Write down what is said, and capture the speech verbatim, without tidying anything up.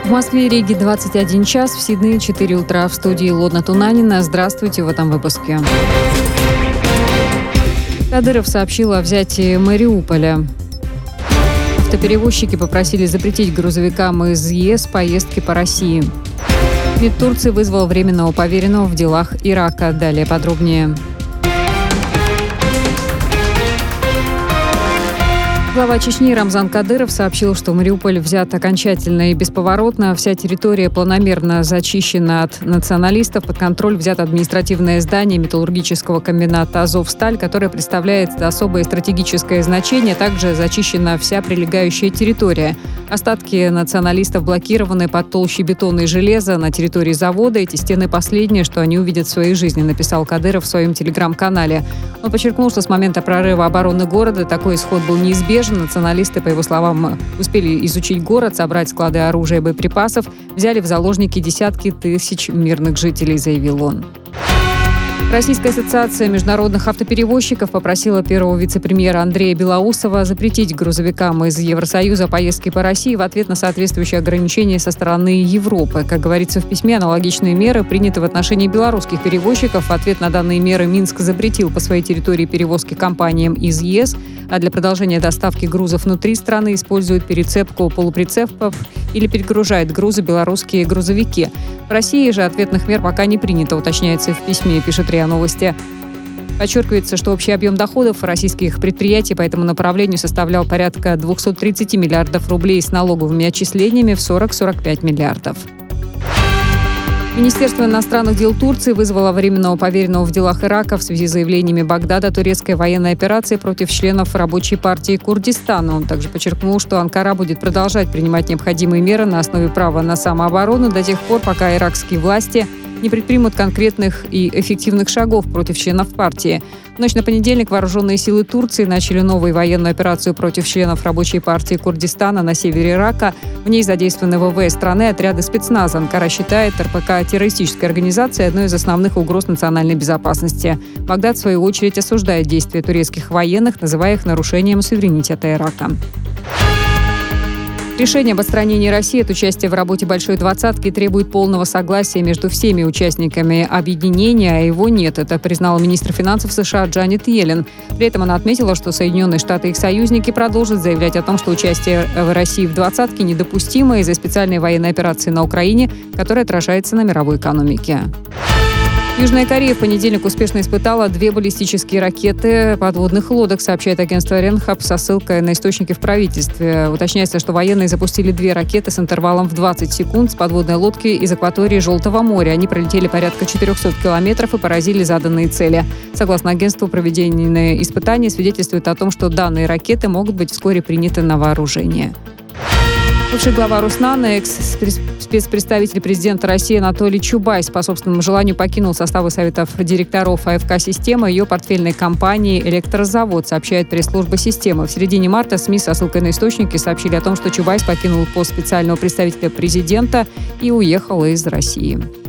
В Москве и Риге двадцать один час, в Сиднее четыре утра. В студии Лодна Тунанина. Здравствуйте в этом выпуске. Кадыров сообщил о взятии Мариуполя. Автоперевозчики попросили запретить грузовикам из ЕС поездки по России. МИД Турции вызвал временного поверенного в делах Ирака. Далее подробнее. Глава Чечни Рамзан Кадыров сообщил, что Мариуполь взят окончательно и бесповоротно. Вся территория планомерно зачищена от националистов. Под контроль взято административное здание металлургического комбината «Азовсталь», которое представляет особое стратегическое значение. Также зачищена вся прилегающая территория. Остатки националистов блокированы под толщей бетона и железа на территории завода. Эти стены последнее, что они увидят в своей жизни, написал Кадыров в своем телеграм-канале. Он подчеркнул, что с момента прорыва обороны города такой исход был неизбежен. Националисты, по его словам, успели изучить город, собрать склады оружия и боеприпасов, взяли в заложники десятки тысяч мирных жителей, заявил он. Российская ассоциация международных автоперевозчиков попросила первого вице-премьера Андрея Белоусова запретить грузовикам из Евросоюза поездки по России в ответ на соответствующие ограничения со стороны Европы. Как говорится в письме, аналогичные меры приняты в отношении белорусских перевозчиков. В ответ на данные меры Минск запретил по своей территории перевозки компаниям из ЕС, а для продолжения доставки грузов внутри страны используют перецепку полуприцепов или перегружает грузы белорусские грузовики. В России же ответных мер пока не принято, уточняется в письме, пишет РИА Новости. Подчеркивается, что общий объем доходов российских предприятий по этому направлению составлял порядка двести тридцать миллиардов рублей с налоговыми отчислениями в сорок - сорок пять миллиардов. Министерство иностранных дел Турции вызвало временного поверенного в делах Ирака в связи с заявлениями Багдада турецкой военной операции против членов рабочей партии Курдистана. Он также подчеркнул, что Анкара будет продолжать принимать необходимые меры на основе права на самооборону до тех пор, пока иракские власти не предпримут конкретных и эффективных шагов против членов партии. В ночь на понедельник вооруженные силы Турции начали новую военную операцию против членов рабочей партии Курдистана на севере Ирака. В ней задействованы ВВС страны, отряды спецназа. Анкара считает РПК террористической организацией одной из основных угроз национальной безопасности. Багдад, в свою очередь, осуждает действия турецких военных, называя их нарушением суверенитета Ирака. Решение об отстранении России от участия в работе «Большой двадцатки» требует полного согласия между всеми участниками объединения, а его нет. Это признала министр финансов США Джанет Йеллен. При этом она отметила, что Соединенные Штаты и их союзники продолжат заявлять о том, что участие в России в двадцатке недопустимо из-за специальной военной операции на Украине, которая отражается на мировой экономике. Южная Корея в понедельник успешно испытала две баллистические ракеты подводных лодок, сообщает агентство Ренхап со ссылкой на источники в правительстве. Уточняется, что военные запустили две ракеты с интервалом в двадцать секунд с подводной лодки из акватории Желтого моря. Они пролетели порядка четырехсот километров и поразили заданные цели. Согласно агентству, проведенные испытания свидетельствуют о том, что данные ракеты могут быть вскоре приняты на вооружение. Бывший глава Руснана, экс-спецпредставитель президента России Анатолий Чубайс по собственному желанию покинул составы советов директоров АФК «Система» и ее портфельной компании «Электрозавод», сообщает пресс-служба «Системы». В середине марта СМИ со ссылкой на источники сообщили о том, что Чубайс покинул пост специального представителя президента и уехал из России.